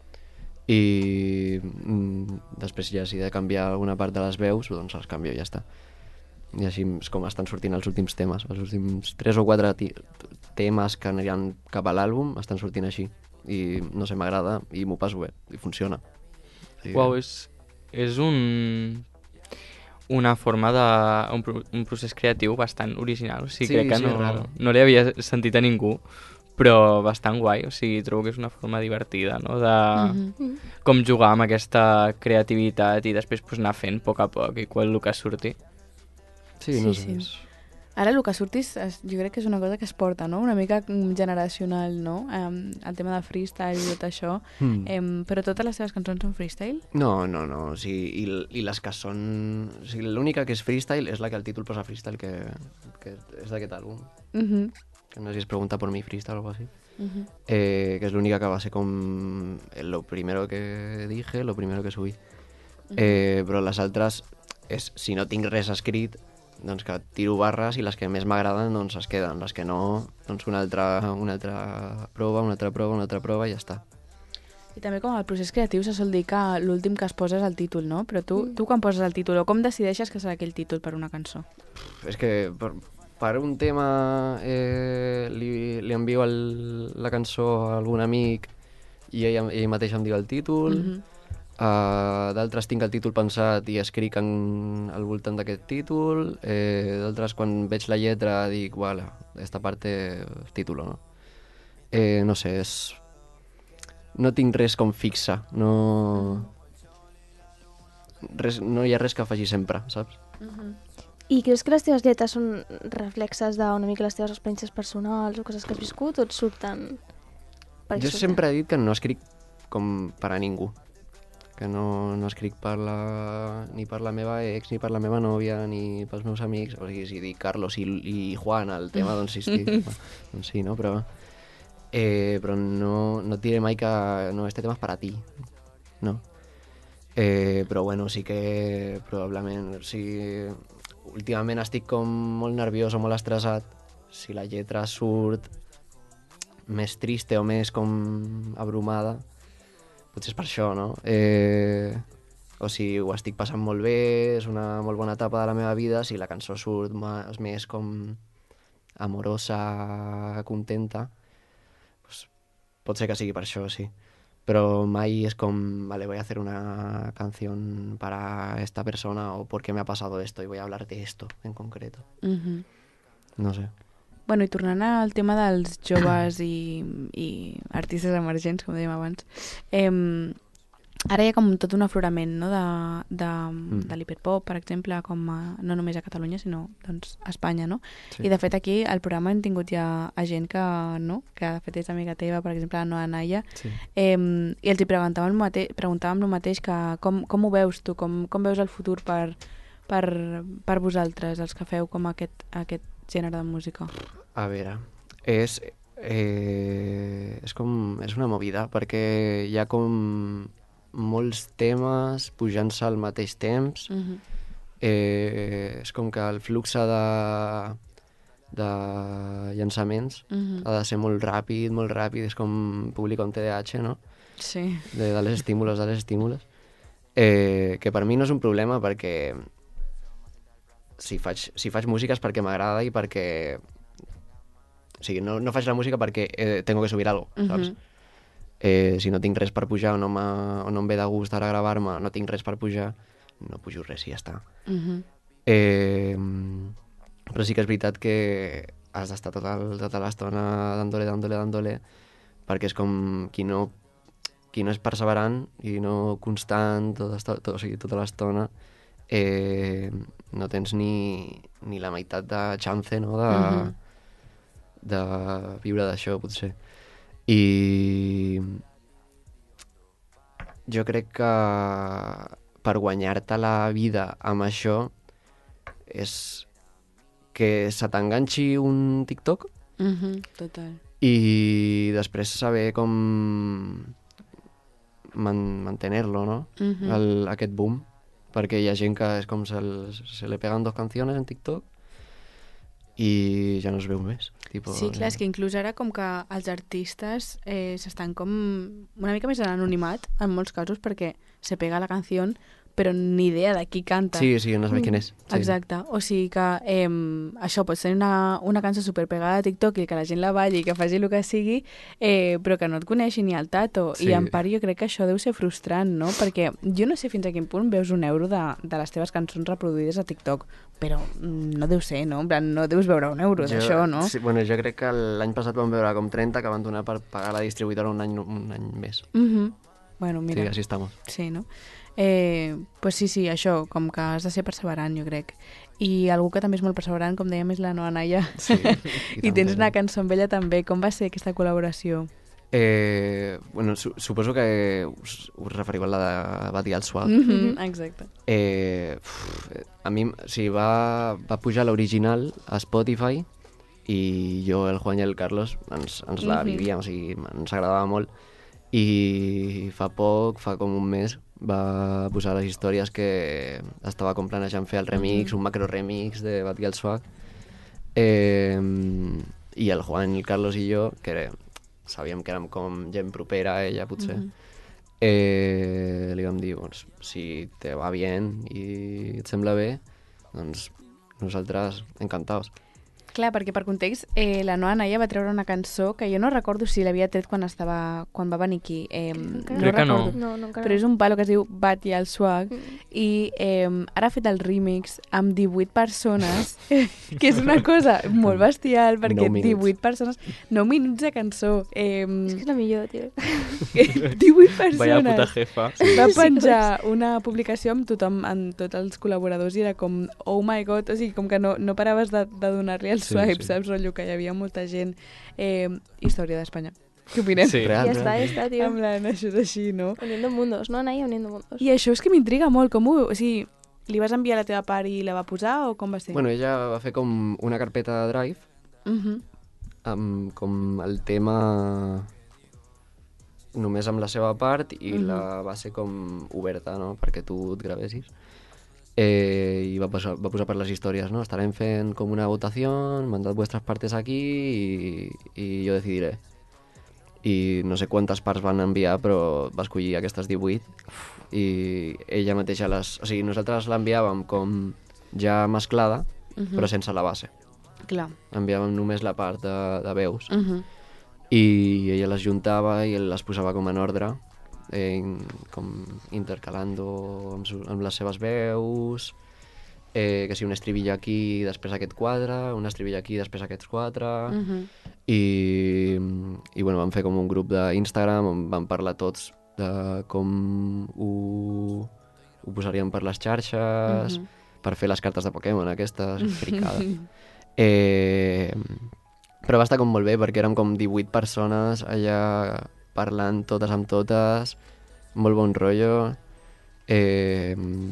Speaker 6: I mm, després ja si he de canviar alguna part de les veus, doncs les canvio i ja està. I així és com estan sortint els últims temes. Els últims tres o quatre ti- temes que aniran cap a l'àlbum estan sortint així. I no sé, m'agrada i m'ho passo bé. I funciona. Sí,
Speaker 4: Uau, és, és un... una forma de... Un, pro- un procés creatiu bastant original. O sigui,
Speaker 6: Sí,
Speaker 4: crec que
Speaker 6: sí,
Speaker 4: no,
Speaker 6: és raro.
Speaker 4: no l'he havia sentit a ningú, però bastant guai. O sigui, trobo que és una forma divertida, no? De
Speaker 3: Mhm.
Speaker 4: com jugar amb aquesta creativitat i després pues, anar fent a poc a poc i quan el que surti.
Speaker 6: Sí, no
Speaker 3: Sí,
Speaker 6: sé.
Speaker 3: sí.
Speaker 6: És...
Speaker 3: Ara el que surtis, es- jo crec que és una cosa que es porta, no? Una mica mm, generacional, no? Um, el tema del freestyle i tot això.
Speaker 6: Mm.
Speaker 3: Um, però totes les teves cançons són freestyle?
Speaker 6: No, no, no. O sigui, i, l- I les que són... O sigui, l'única que és freestyle és la que el títol posa freestyle, que, que és d'aquest àlbum.
Speaker 3: Uh -huh.
Speaker 6: Que no sé si es pregunta por mi freestyle o algo así.
Speaker 3: Uh -huh.
Speaker 6: Eh, que és l'única que va ser com lo primero que dije, lo primero que subí. Eh, però les altres, és, si no tinc res escrit, doncs que tiro barres i les que més m'agraden doncs es queden. Les que no, doncs una altra, una altra prova, una altra prova, una altra prova i ja està.
Speaker 3: I també com el procés creatiu se sol dir que l'últim que es posa és el títol, no? Però tu, tu quan poses el títol o com decideixes que serà aquell títol per una cançó?
Speaker 6: És que per, per un tema eh, li, li envio el, la cançó a algun amic i ell, ell mateix em diu el títol.
Speaker 3: Mhm.
Speaker 6: Uh, d'altres tinc el títol pensat i escric en, al voltant d'aquest títol. Eh, d'altres, quan veig la lletra, dic, voilà, esta parte títol, no? Eh, no sé, és... No tinc res com fixa, no... Res, no hi ha res que faci sempre, saps?
Speaker 2: I creus que les teves lletres són reflexes d'una mica les teves experiències personals o coses que has viscut o et surten... perquè
Speaker 6: Jo
Speaker 2: surten?
Speaker 6: sempre he dit que no escric com per a ningú. Que no, no escric per la, ni per la meva ex, ni per la meva nòvia, ni pels meus amics. O sigui, si dic Carlos i, i Juan al tema, doncs sí, sí, doncs sí, no? Però, eh, però no, no et diré mai que no, este tema és per a ti, no? Eh, però bueno, sí que probablement, o sigui, últimament estic com molt nerviós o molt estressat. Si la lletra surt més triste o més com abrumada, potser és per això, no? Eh, o si ho estic passant molt bé, és una molt bona etapa de la meva vida, si la cançó surt ma- més com amorosa, contenta, pues, pot ser que sigui per això, sí. Però mai és com, vale, voy a hacer una canción para esta persona o porque me ha pasado esto y voy a hablar de esto en concreto.
Speaker 3: Mhm.
Speaker 6: No sé.
Speaker 3: Bueno, i tornant al tema dels joves i, i artistes emergents, com dèiem abans, eh, ara hi ha com tot un aflorament, no?, de, de,
Speaker 6: Mm.
Speaker 3: de l'hiperpop, per exemple, com a, no només a Catalunya, sinó doncs, a Espanya, no?
Speaker 6: Sí.
Speaker 3: I de fet aquí al programa hem tingut ja a gent que, no?, que de fet és amiga teva, per exemple, la Noa Naya,
Speaker 6: Sí.
Speaker 3: eh, i els hi preguntàvem el, mate preguntàvem el mateix, que com, com ho veus tu, com, com veus el futur per, per, per vosaltres, els que feu com aquest, aquest gènere de música?
Speaker 6: A veure, és, eh, és com... és una movida, perquè hi ha com molts temes pujant-se al mateix temps.
Speaker 3: Mhm.
Speaker 6: Eh, és com que el flux de, de llançaments
Speaker 3: Mhm.
Speaker 6: ha de ser molt ràpid, molt ràpid, és com publicar un T D A H, no?
Speaker 3: Sí.
Speaker 6: De dales estímulos, dales estímulos. Eh, que per mi no és un problema perquè si faig, si faig música és perquè m'agrada i perquè... O sigui, no, no faig la música perquè eh, tengo que subir algo, saps?
Speaker 3: Mhm.
Speaker 6: Eh, si no tinc res per pujar o no, m'ha- o no em ve de gust ara gravar-me, no tinc res per pujar, no pujo res i ja està.
Speaker 3: Mhm.
Speaker 6: Eh, però sí que és veritat que has d'estar tota, el- tota l'estona dándole, dándole, dándole, perquè és com qui no, qui no és perseverant i no constant tota, esto- tot, o sigui, tota l'estona, eh, no tens ni, ni la meitat de chance, no?, de,
Speaker 3: Mhm.
Speaker 6: de viure d'això, potser. I jo crec que per guanyar-te la vida amb això és que se t'enganxi un TikTok
Speaker 3: Mhm. Total.
Speaker 6: i després saber com man mantenerlo, no?
Speaker 3: Mhm.
Speaker 6: El, aquest boom, perquè hi ha gent que és com se, se le pegan dos canciones en TikTok i ja no es veu més. Tipo,
Speaker 3: Sí, clar, és que inclús ara com que els artistes eh, s'estan com una mica més en anonimat, en molts casos, perquè se pega la canció, però ni idea de qui canta.
Speaker 6: Sí, sí, no sabia quin és. Sí.
Speaker 3: Exacte, o sigui que eh, això pot ser una, una cançó superpegada a TikTok i que la gent la balli i que faci el que sigui, eh, però que no et coneixi ni el tato.
Speaker 6: Sí.
Speaker 3: I en part jo crec que això deu ser frustrant, no? Perquè jo no sé fins a quin punt veus un euro de, de les teves cançons reproduïdes a TikTok, però mm, no deu ser, no? En plan, no deus veure un euro d'això, no?
Speaker 6: Sí, bueno, jo crec que l'any passat vam veure com trenta que van donar per pagar la distribuïdora un any, un any més.
Speaker 3: Mhm. Bueno, mira.
Speaker 6: Sí, així estamos.
Speaker 3: Sí, no? Eh, pues sí, sí, això, com que has de ser perseverant, jo crec. I algú que també és molt perseverant, com dèiem, és la Noa Naya.
Speaker 6: Sí,
Speaker 3: I, I tens una cançó amb ella també. Com va ser aquesta col·laboració?
Speaker 6: Eh, bueno, su suposo que us, us referiu a la de Batia el Suau.
Speaker 3: Mm -hmm, exacte.
Speaker 6: Eh, uf, a mi, o sigui, va, va pujar l'original a Spotify i jo, el Juan i el Carlos ens, ens la
Speaker 3: Mhm.
Speaker 6: vivíem, o sigui, ens agradava molt. I fa poc, fa com un mes, va posar les històries que estava com planejant fer el remix,
Speaker 3: Mhm.
Speaker 6: un macro remix de Batia el Swag. Eh, I el Juan, el Carlos i jo, que sabíem que érem com gent propera a ella, potser,
Speaker 3: Mhm.
Speaker 6: eh, li vam dir, doncs, si te va bien i et sembla bé, doncs nosaltres encantados.
Speaker 3: Clar, perquè per context, eh, la Noa Naya va treure una cançó que jo no recordo si l'havia tret quan estava quan va venir aquí. Eh,
Speaker 2: Encara
Speaker 4: Crec que no.
Speaker 3: recordo,
Speaker 2: No, no, encara
Speaker 3: però és un palo que es diu Bat i el Swag
Speaker 2: Mm.
Speaker 3: i eh, ara ha fet el remix amb divuit persones, que és una cosa molt bestial, perquè
Speaker 6: Nou minuts.
Speaker 3: divuit persones, nou minuts de cançó. Eh,
Speaker 2: És que és la millor, tio.
Speaker 3: divuit persones.
Speaker 4: Vaya puta jefa.
Speaker 3: Va penjar una publicació amb tothom, amb tots els col·laboradors i era com, oh my god, o sigui, com que no, no paraves de, de donar-li el
Speaker 6: Sí,
Speaker 3: swipe,
Speaker 6: sí.
Speaker 3: saps? Rotllo, que hi havia molta gent. Eh, història d'Espanya. Què opinem?
Speaker 4: Sí.
Speaker 6: Real,
Speaker 2: Ja està,
Speaker 6: real.
Speaker 2: ja està, tio.
Speaker 3: En plan, això és així, no?
Speaker 2: Uniendo mundos, no, Naya, uniendo mundos.
Speaker 3: I això és que m'intriga molt, com ho... O sigui, li vas enviar a la teva part i la va posar o com va ser?
Speaker 6: Bueno, ella va fer com una carpeta de Drive
Speaker 3: Uh -huh.
Speaker 6: amb com el tema només amb la seva part i
Speaker 3: Mhm.
Speaker 6: la va ser com oberta, no?, perquè tu et gravessis. Eh, I va posar, va posar per les històries, no? Estarem fent com una votació, mandad vuestras partes aquí i, i jo decidiré. I no sé quantes parts van enviar, però va escollir aquestes divuit i ella mateixa les... O sigui, nosaltres l'enviàvem com ja mesclada,
Speaker 3: Uh -huh.
Speaker 6: però sense la base.
Speaker 3: Clar.
Speaker 6: Enviàvem només la part de, de veus
Speaker 3: Uh -huh.
Speaker 6: i ella les juntava i les posava com en ordre, eh, com intercalando amb, su, amb les seves veus, eh, que si un estribillo aquí, després aquest quadre, un estribillo aquí, després aquests quatre,
Speaker 3: Uh -huh.
Speaker 6: i, i bueno, vam fer com un grup d'Instagram on vam parlar tots de com ho, ho posaríem per les xarxes,
Speaker 3: Uh -huh.
Speaker 6: per fer les cartes de Pokémon aquestes, fricada. Eh, però va estar com molt bé perquè érem com divuit persones allà parlant totes amb totes, molt bon rotllo. Eh,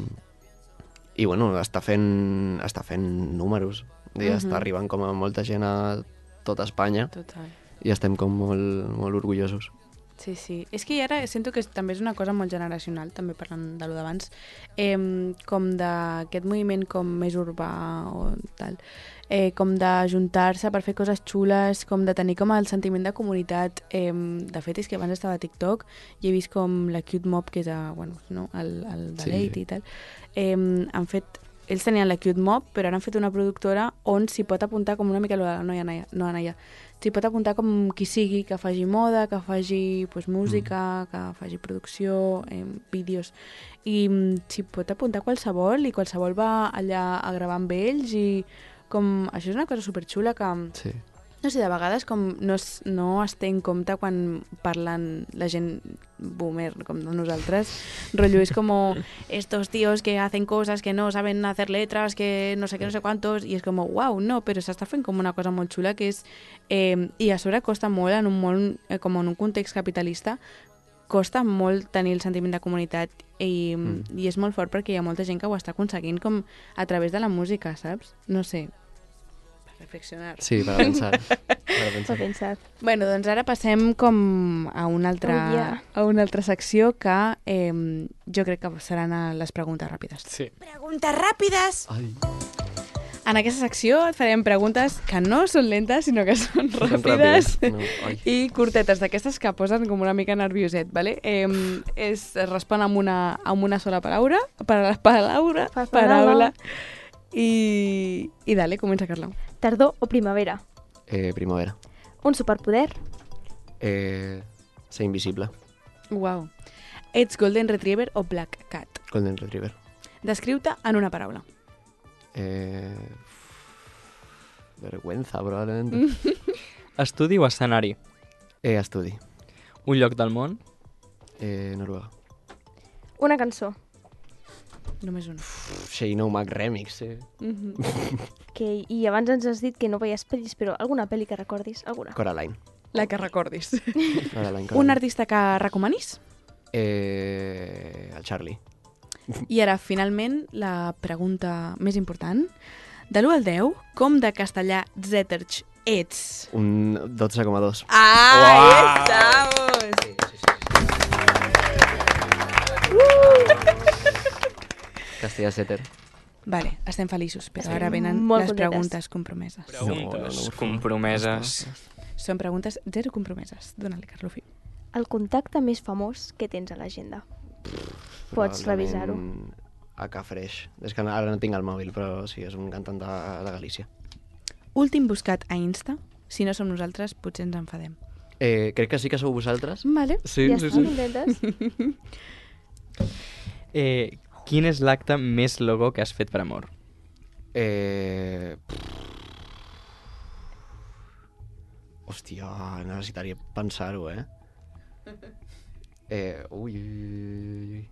Speaker 6: I bueno, està fent, està fent números. I
Speaker 3: Mhm.
Speaker 6: està arribant com a molta gent a tota Espanya
Speaker 3: Total.
Speaker 6: i estem com molt, molt orgullosos.
Speaker 3: Sí, sí. És que ara sento que també és una cosa molt generacional, també parlant de lo d'abans, eh, com d'aquest moviment com més urbà o tal, eh, com de juntar-se per fer coses xules, com de tenir com el sentiment de comunitat. Eh, de fet, és que abans estava a TikTok i he vist com la Cute Mob, que és a, bueno, no, el, el de
Speaker 6: Sí,
Speaker 3: Late
Speaker 6: sí.
Speaker 3: i tal, eh, han fet ells tenien la Cute Mob, però ara han fet una productora on s'hi pot apuntar com una mica lo de la Noa Naya, Noa Naya. S'hi pot apuntar com qui sigui, que faci moda, que faci pues, música, mm. que faci producció, eh, vídeos, i mm, s'hi pot apuntar qualsevol i qualsevol va allà a gravar amb ells i com... Això és una cosa superxula que...
Speaker 6: Sí.
Speaker 3: No sé, de vegades com no es, no es té en compte quan parlen la gent boomer, com nosaltres. Rollo, és com estos tíos que hacen cosas que no saben hacer letras, que no sé qué, no sé cuántos, i és com, uau, no, però s'està fent com una cosa molt xula que és... Eh, I a sobre costa molt, en un, molt, eh, com en un context capitalista, costa molt tenir el sentiment de comunitat i, mm. i és molt fort perquè hi ha molta gent que ho està aconseguint com a través de la música, saps? No sé, reflexionar.
Speaker 6: Sí, per a pensar. per a
Speaker 2: Per
Speaker 6: pensar.
Speaker 2: pensar.
Speaker 3: Bueno, doncs ara passem com a una altra,
Speaker 2: Oh, yeah.
Speaker 3: a una altra secció que eh, jo crec que seran a les preguntes ràpides.
Speaker 4: Sí.
Speaker 1: Preguntes ràpides.
Speaker 6: Ai.
Speaker 3: En aquesta secció et farem preguntes que no són lentes, sinó que són
Speaker 6: Són
Speaker 3: ràpides
Speaker 6: ràpides. No, ai.
Speaker 3: i curtetes, d'aquestes que posen com una mica nervioset, ¿vale? Eh, es, es respon amb una, amb una sola paraula, para, paraula,
Speaker 2: Pa-
Speaker 3: paraula, i, i dale, comença, Carla.
Speaker 2: Tardor o primavera?
Speaker 6: Eh, primavera.
Speaker 2: Un superpoder?
Speaker 6: Eh, ser invisible.
Speaker 3: Uau. Ets Golden Retriever o Black Cat?
Speaker 6: Golden Retriever.
Speaker 3: Descriu-te en una paraula.
Speaker 6: Eh, vergüenza, probablemente.
Speaker 4: Estudi o escenari?
Speaker 6: Eh, estudi.
Speaker 4: Un lloc del món?
Speaker 6: Eh, Noruega.
Speaker 2: Una cançó?
Speaker 3: Només una.
Speaker 6: Shane O'Mac Remix, sí.
Speaker 3: Mhm.
Speaker 2: Que, I abans ens has dit que no veies pel·lis, però alguna pel·li que recordis? Alguna?
Speaker 6: Coraline.
Speaker 3: La que recordis.
Speaker 6: Coraline,
Speaker 3: Un
Speaker 6: Coraline.
Speaker 3: artista que recomanis?
Speaker 6: Eh, el Charlie.
Speaker 3: I ara, finalment, la pregunta més important. De l'u al deu, com de castellà Zetterch ets?
Speaker 6: Un dotze coma dos.
Speaker 3: Ah,
Speaker 4: Uau!
Speaker 3: ahí estamos!
Speaker 6: Castellà Setter.
Speaker 3: Vale, estem feliços, però
Speaker 2: Estem
Speaker 3: ara venen
Speaker 2: molt
Speaker 3: les
Speaker 2: contentes.
Speaker 3: preguntes compromeses.
Speaker 4: Preguntes compromeses.
Speaker 3: Són preguntes zero compromeses. Dóna-li, Carlofi.
Speaker 2: El contacte més famós que tens a l'agenda? Pots revisar-ho.
Speaker 6: A Cafresh. És que ara no tinc el mòbil, però sí, és un cantant de, de Galícia.
Speaker 3: Últim buscat a Insta. Si no som nosaltres, potser ens enfadem.
Speaker 6: Eh, crec que sí que sou vosaltres.
Speaker 3: Vale.
Speaker 6: Sí,
Speaker 2: Ja
Speaker 6: sí,
Speaker 2: estan
Speaker 6: sí.
Speaker 2: contentes?
Speaker 4: Eh, quin és l'acte més logo que has fet per amor?
Speaker 6: Eh... Hòstia, necessitaria pensar-ho, eh? Eh, ui, ui, ui.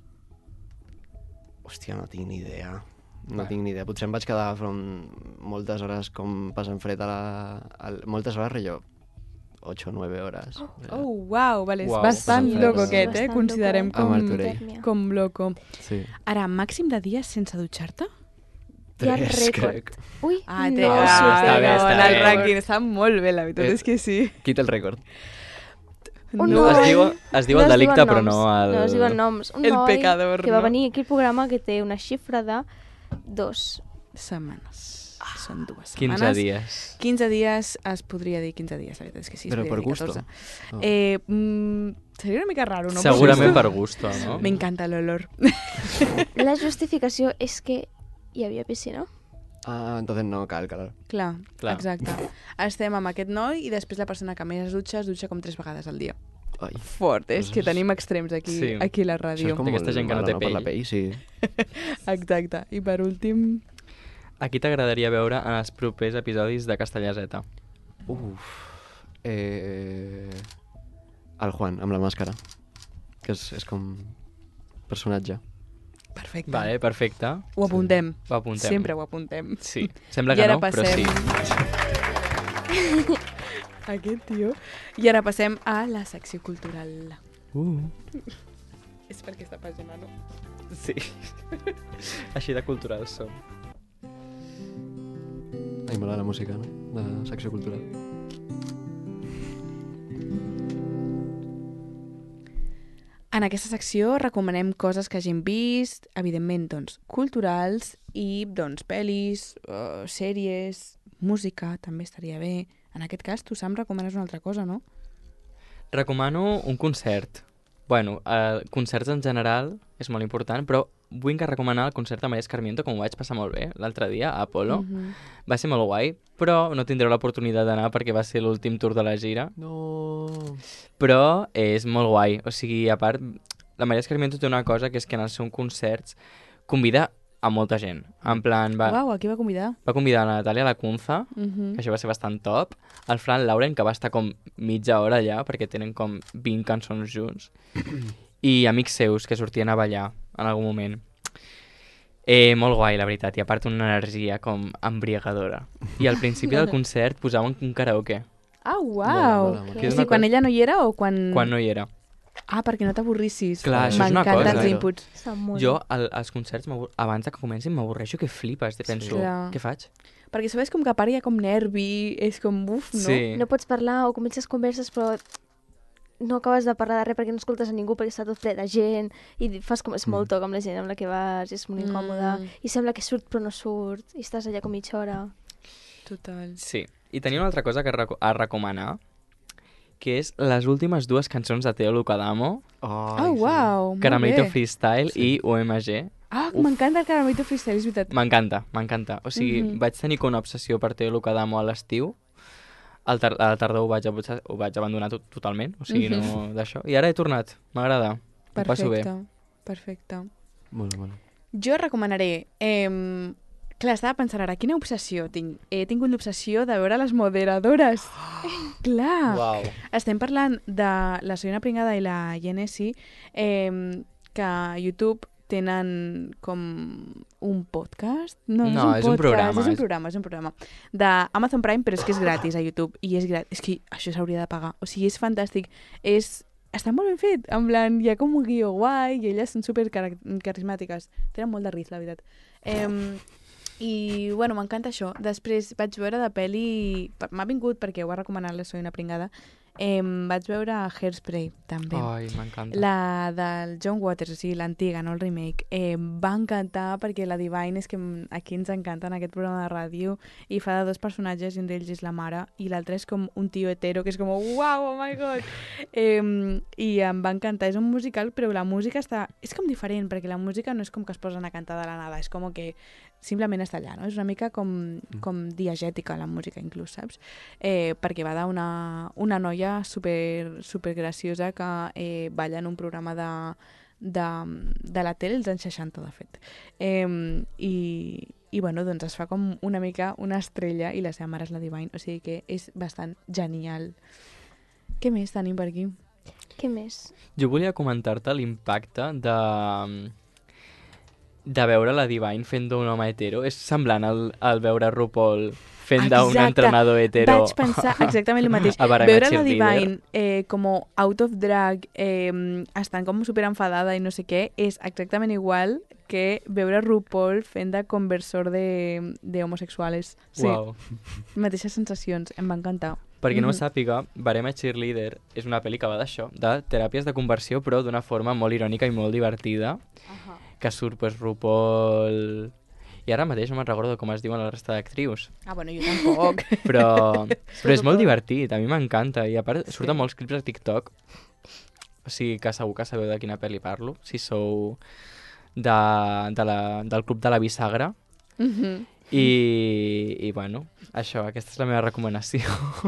Speaker 6: Hòstia, no tinc ni idea. No
Speaker 4: Va.
Speaker 6: tinc ni idea. Potser em vaig quedar from moltes hores com passant fred a la... A, moltes hores, rotllo, ocho o nueve hores.
Speaker 3: Oh, uau, vale. És
Speaker 4: Uau,
Speaker 3: bastant
Speaker 2: sí,
Speaker 3: loco
Speaker 2: és
Speaker 3: aquest, eh?
Speaker 2: bastant
Speaker 3: Considerem
Speaker 2: loco.
Speaker 3: com,
Speaker 6: A Martorell.
Speaker 2: Tèrmia.
Speaker 3: com loco.
Speaker 6: Sí.
Speaker 3: Ara, màxim de dies sense dutxar-te?
Speaker 2: Hi ha
Speaker 6: Tres,
Speaker 2: rècord.
Speaker 6: crec.
Speaker 2: Ui,
Speaker 3: Ah,
Speaker 2: no
Speaker 3: té,
Speaker 2: ho
Speaker 3: ah,
Speaker 2: supero.
Speaker 4: està bé, està
Speaker 3: en el
Speaker 4: bé.
Speaker 3: rànquing està molt bé, la veritat
Speaker 6: Eh,
Speaker 3: és que sí.
Speaker 6: Qui té el rècord?
Speaker 2: Un
Speaker 3: No.
Speaker 2: noi.
Speaker 4: Es diu, es diu el
Speaker 2: No es
Speaker 4: delicte,
Speaker 2: diuen
Speaker 4: però
Speaker 2: noms.
Speaker 4: no el...
Speaker 2: No es diuen noms. Un
Speaker 3: El
Speaker 2: noi
Speaker 3: pecador,
Speaker 2: que va
Speaker 3: no?
Speaker 2: venir aquí al programa que té una xifra de dos.
Speaker 3: Setmanes. Són dues
Speaker 4: quinze
Speaker 3: setmanes.
Speaker 4: dies.
Speaker 3: quinze dies, es podria dir quinze dies, la veritat és que sí. es
Speaker 6: Però
Speaker 3: podria
Speaker 6: per
Speaker 3: dir
Speaker 6: gusto.
Speaker 3: catorze.
Speaker 6: Oh.
Speaker 3: Eh, mm, seria una mica raro, no?
Speaker 4: Segurament
Speaker 3: Por
Speaker 4: per gusto, no?
Speaker 3: Me encanta l'olor.
Speaker 2: La justificació és que hi havia piscina.
Speaker 6: Ah, entonces no cal, cal.
Speaker 3: Clar,
Speaker 4: Clar.
Speaker 3: exacte. Estem amb aquest noi i després la persona que més es dutxa es dutxa com tres vegades al dia.
Speaker 6: Ai.
Speaker 3: Fort, és que tenim extrems aquí,
Speaker 4: Sí.
Speaker 3: aquí a la
Speaker 6: Això
Speaker 3: ràdio.
Speaker 6: és com
Speaker 4: D'aquesta
Speaker 6: molt
Speaker 4: gent que no
Speaker 6: mala,
Speaker 4: té
Speaker 6: Per la
Speaker 4: pell.
Speaker 6: pell, sí.
Speaker 3: Exacte. I per últim...
Speaker 4: A qui t'agradaria veure en els propers episodis de Castellà Z?
Speaker 6: Uf. Eh... El Juan, amb la màscara. Que és, és com personatge.
Speaker 3: Perfecte.
Speaker 4: Vale, perfecte.
Speaker 3: Ho apuntem.
Speaker 4: Ho apuntem.
Speaker 3: Sempre ho apuntem.
Speaker 4: Sí. Sembla
Speaker 3: I
Speaker 4: que
Speaker 3: ara
Speaker 4: no, però
Speaker 3: passem...
Speaker 4: sí.
Speaker 3: Aquest tio. I ara passem a la secció cultural.
Speaker 4: Uh.
Speaker 3: És perquè està pàgina, no?
Speaker 4: Sí. Així de culturals som.
Speaker 6: Ai, mola la música, no? De la secció cultural.
Speaker 3: En aquesta secció recomanem coses que hagin vist, evidentment, doncs, culturals i, doncs, pel·lis, uh, sèries, música, també estaria bé. En aquest cas, tu, Sam, recomanes una altra cosa, no?
Speaker 4: Recomano un concert. Bueno, eh, concerts en general és molt important, però vull que recomanar el concert de Maria Escarmiento, com ho vaig passar molt bé l'altre dia a Apolo.
Speaker 3: Mhm.
Speaker 4: Va ser molt guai, però no tindreu l'oportunitat d'anar perquè va ser l'últim tour de la gira.
Speaker 6: No.
Speaker 4: Però és molt guai. O sigui, a part, la Maria Escarmiento té una cosa que és que en els seus concerts convida a molta gent. En plan, va,
Speaker 3: Uau, a qui va convidar?
Speaker 4: va convidar a la Natàlia Lacunza,
Speaker 3: Mhm.
Speaker 4: que això va ser bastant top, el Fran Lauren, que va estar com mitja hora allà, perquè tenen com vint cançons junts, i amics seus que sortien a ballar en algun moment. Eh, molt guai, la veritat, i a part una energia com embriagadora. I al principi del concert posaven un karaoke,
Speaker 3: Ah,
Speaker 6: Mola,
Speaker 3: uau!
Speaker 6: mola, mola.
Speaker 4: Que és
Speaker 3: Sí,
Speaker 4: una
Speaker 3: quan
Speaker 4: cosa-
Speaker 3: ella no hi era o quan...
Speaker 4: quan no hi era.
Speaker 3: Ah, perquè no t'avorrissis.
Speaker 4: Clar, això és una
Speaker 3: M'encanten
Speaker 4: cosa.
Speaker 3: els inputs.
Speaker 2: Està molt
Speaker 4: Jo, al, als concerts, m'abur- abans de que comencin, m'avorreixo que flipes. Penso,
Speaker 3: Clar.
Speaker 4: què faig?
Speaker 3: Perquè sabes com que a part hi ha com nervi, és com buf, no?
Speaker 4: Sí.
Speaker 2: No pots parlar o comences converses, però no acabes de parlar de res perquè no escoltes a ningú, perquè està tot ple de gent, i fas com small talk amb la gent amb la que vas, i és molt incòmode,
Speaker 3: Mm.
Speaker 2: i sembla que surt però no surt, i estàs allà com mitja hora.
Speaker 3: Total.
Speaker 4: Sí. I tenia una altra cosa que reco a recomanar, que és les últimes dues cançons de Teo Lucadamo,
Speaker 3: Oh, uau, molt
Speaker 4: Caramelito
Speaker 3: bé.
Speaker 4: Freestyle
Speaker 6: Sí.
Speaker 4: i O M G.
Speaker 3: Ah, m'encanta el Caramelito Freestyle, és veritat.
Speaker 4: M'encanta, m'encanta. O sigui,
Speaker 3: Mhm.
Speaker 4: vaig tenir com una obsessió per Teo Lucadamo a l'estiu. Al tar a la tardor ho vaig, ab- ho vaig abandonar to totalment, o sigui,
Speaker 3: Mhm.
Speaker 4: no d'això. I ara he tornat, m'agrada, ho passo bé.
Speaker 3: Perfecte, perfecte.
Speaker 6: Molt bé, molt bé.
Speaker 3: Jo recomanaré... Eh, clar, estava pensant ara, quina obsessió tinc? He tingut l'obsessió de veure les moderadores. Clar.
Speaker 4: Uau.
Speaker 3: Estem parlant de la Soy una pringada i la Genesi, eh, que a YouTube tenen com un podcast? No,
Speaker 4: No,
Speaker 3: és un
Speaker 4: és un
Speaker 3: podcast,
Speaker 4: programa,
Speaker 3: és un
Speaker 4: és-
Speaker 3: programa, és un programa. D'Amazon Prime, però és que és gratis a YouTube. I és gratis. És que això s'hauria de pagar. O sigui, és fantàstic. És... Està molt ben fet. En plan, hi ha com un guió guai i elles són super car carismàtiques. Tenen molt de riz, la veritat. Eh, I, bueno, m'encanta això. Després vaig veure de pel·li... M'ha vingut perquè ho ha recomanat la Soy una pringada. Eh, vaig veure Hairspray, també.
Speaker 4: Ai, m'encanta.
Speaker 3: La del John Waters, o sigui, l'antiga, no el remake. Eh, em va encantar perquè la Divine és que m- aquí ens encanta en aquest programa de ràdio i fa de dos personatges i un d'ells és la mare i l'altre és com un tio hetero que és com, wow, oh my god! Eh, I em va encantar. És un musical, però la música està... És com diferent, perquè la música no és com que es posen a cantar de la nada, és com que simplement està allà, no? És una mica com, com diegètica la música, inclús, saps? Eh, perquè va d'una una noia super, super graciosa que eh, balla en un programa de, de, de la tele als anys seixanta, de fet. Eh, i, I, bueno, doncs es fa com una mica una estrella i la seva mare és la Divine, o sigui que és bastant genial. Què més tenim per aquí?
Speaker 2: Què més?
Speaker 4: Jo volia comentar-te l'impacte de de veure la Divine fent d'un home hetero. És semblant al, al veure RuPaul fent d'un
Speaker 3: Exacte.
Speaker 4: entrenador hetero.
Speaker 3: Vaig pensar exactament el mateix.
Speaker 4: A Baranga
Speaker 3: Veure la
Speaker 4: Cheerleader.
Speaker 3: Divine eh, com out of drag, eh, estant com super enfadada i no sé què, és exactament igual que veure RuPaul fent de conversor de, de homosexuales. Sí,
Speaker 4: Uau.
Speaker 3: mateixes sensacions. Em va encantar.
Speaker 4: Per qui no ho
Speaker 3: Mhm.
Speaker 4: sàpiga, Barema Cheerleader és una pel·li que va d'això, de teràpies de conversió, però d'una forma molt irònica i molt divertida, que surt pues, RuPaul... I ara mateix no me'n recordo com es diuen la resta d'actrius,
Speaker 3: Ah, bueno, jo tampoc.
Speaker 4: però, però és molt
Speaker 3: RuPaul.
Speaker 4: divertit, a mi m'encanta, i a part
Speaker 3: Sí.
Speaker 4: surten molts clips a TikTok, o sigui que segur que sabeu de quina pel·li parlo, si sou de, de la, del club de la bisagra,
Speaker 3: Mhm.
Speaker 4: i, i bueno, això, aquesta és la meva recomanació.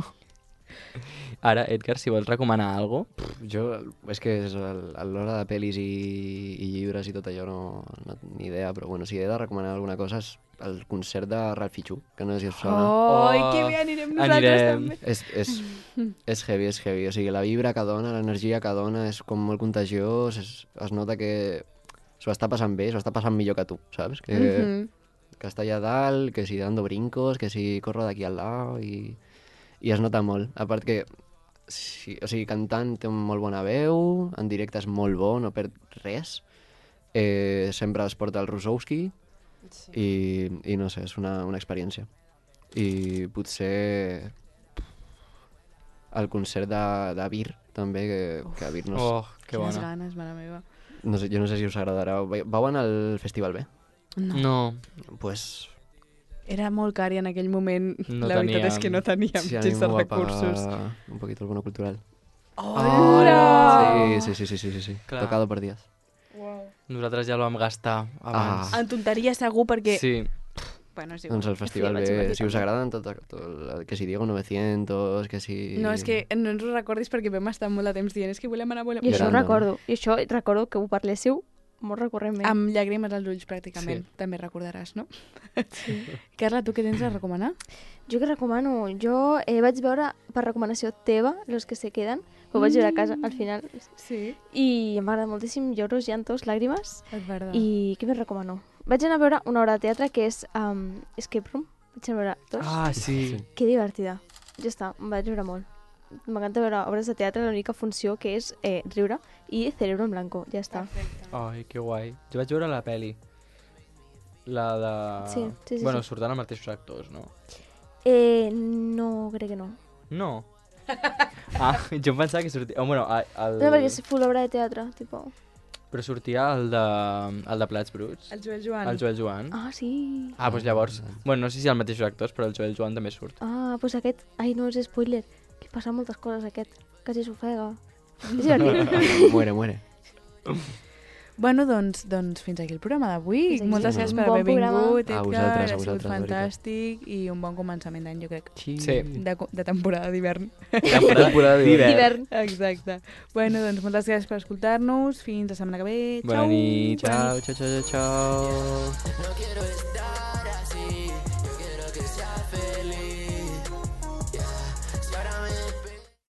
Speaker 4: Ara, Edgar, si vols recomanar alguna cosa,
Speaker 6: Jo, és que és el- a l'hora de pel·lis i, i llibres i tot allò no, no ni idea, però bueno, si he de recomanar alguna cosa és el concert de Ralphie Chu, que no sé si us sona.
Speaker 3: Oh,
Speaker 4: Oh,
Speaker 3: que bé, anirem nosaltres
Speaker 4: anirem.
Speaker 3: també.
Speaker 6: És, és, és heavy, és heavy. O sigui, la vibra que dona, l'energia que dona és com molt contagiós, es, es nota que s'ho està passant bé, s'ho està passant millor que tu, saps? Que,
Speaker 3: Mhm.
Speaker 6: que està allà dalt, que si dando brincos, que si corro d'aquí al lado, i, i es nota molt. A part que, sí, o sigui, cantant té una molt bona veu, en directe és molt bo, no perd res, eh, sempre es porta el Rusowski, sí. i, i no sé, és una, una experiència. I potser el concert de, de Vir, també, que, que a Vir no,
Speaker 4: oh, que
Speaker 3: Quines
Speaker 4: bona.
Speaker 3: ganes, mare meva.
Speaker 6: no sé, jo no sé si us agradarà. Vau anar al Festival B?
Speaker 3: No.
Speaker 4: No,
Speaker 6: Pues,
Speaker 3: Era molt car i en aquell moment
Speaker 4: No
Speaker 3: la veritat és
Speaker 4: teníem-
Speaker 3: que no teníem
Speaker 6: si
Speaker 3: gens de
Speaker 6: animo a
Speaker 3: recursos.
Speaker 6: pagar un poquito el bono cultural.
Speaker 3: Hola!
Speaker 6: Sí, sí, sí, sí, sí, sí.
Speaker 4: Clar.
Speaker 6: Tocado per días.
Speaker 4: nosaltres ja el vam gastar abans.
Speaker 6: Ah.
Speaker 3: En tonteria segur perquè...
Speaker 4: Sí,
Speaker 3: Bueno, és igual.
Speaker 6: Doncs el Festival
Speaker 3: Sí, vaig
Speaker 6: B,
Speaker 3: invertir
Speaker 6: si us
Speaker 3: també.
Speaker 6: agraden tot, tot, que si Diego novecientos, que si...
Speaker 3: No, és que no ens ho recordis perquè vam estar molt de temps dient és que volem anar, volem...
Speaker 2: I això ho
Speaker 6: Gran,
Speaker 2: recordo. I això recordo que ho parléssiu molt recurrentment.
Speaker 3: Amb llàgrimes als ulls, pràcticament.
Speaker 4: Sí.
Speaker 3: També recordaràs, no? Sí. Carla, tu què tens a recomanar?
Speaker 2: Jo què recomano? Jo eh, vaig veure, per recomanació teva, Los que se queden, ho vaig veure a casa al final.
Speaker 3: Sí.
Speaker 2: I m'agrada moltíssim, lloros, llantos, làgrimes.
Speaker 3: És veritat.
Speaker 2: I què més recomano? Vaig anar a veure una obra de teatre que és um, Escape Room. Vaig anar a veure dos.
Speaker 4: ah, sí.
Speaker 6: Sí.
Speaker 2: Que divertida. Ja està, em vaig riure molt. M'encanta veure obres de teatre, l'única funció que és eh, riure i cerebro en blanco, ja està.
Speaker 4: Ai, que guai. Jo vaig veure la peli. La de...
Speaker 2: Sí, sí, sí,
Speaker 4: Bueno,
Speaker 2: sí.
Speaker 4: surten els mateixos actors, no?
Speaker 2: Eh, no, crec que no.
Speaker 4: No. Ah, jo em pensava que sortia... Oh, bueno, a- el...
Speaker 2: No, perquè és full obra de teatre, tipo...
Speaker 4: Però sortia el de, el de Plats Bruts.
Speaker 3: El Joel Joan.
Speaker 4: El Joel Joan.
Speaker 2: Ah, sí.
Speaker 4: Ah, doncs llavors... Bueno, no sé si els mateixos actors, però el Joel Joan també surt.
Speaker 2: Ah, doncs aquest... Ai, no, és spoiler. Li passa moltes coses a aquest. Quasi s'ofega. És divertit.
Speaker 6: Muere, muere.
Speaker 3: Bueno, doncs, doncs fins aquí el programa d'avui.
Speaker 2: Fins aquí.
Speaker 3: Moltes gràcies
Speaker 2: Un
Speaker 3: per
Speaker 2: bon
Speaker 3: haver
Speaker 2: programa.
Speaker 3: vingut,
Speaker 6: A
Speaker 3: Edgar.
Speaker 6: vosaltres, a
Speaker 3: Ha sigut
Speaker 6: vosaltres, de veritat.
Speaker 3: fantàstic i un bon començament d'any, jo crec.
Speaker 4: Sí.
Speaker 3: De, co- de temporada d'hivern.
Speaker 4: Temporada
Speaker 2: D'hivern.
Speaker 3: Exacte. Bueno, doncs moltes gràcies per escoltar-nos. Fins la setmana que ve.
Speaker 4: Bona
Speaker 3: Ciao.
Speaker 4: nit.
Speaker 6: Ciao, ciao, ciao, ciao.
Speaker 7: No quiero estar